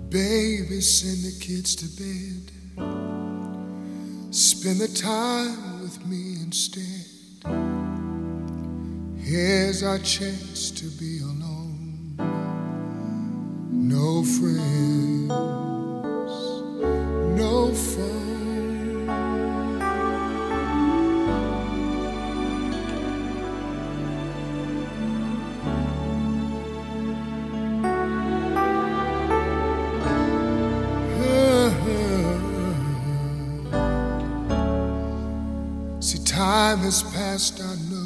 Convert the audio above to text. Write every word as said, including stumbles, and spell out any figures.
Baby, send the kids to bed. Spend the time with me instead. Here's our chance to be alone. No friends, no phone. See, time has passed, I know.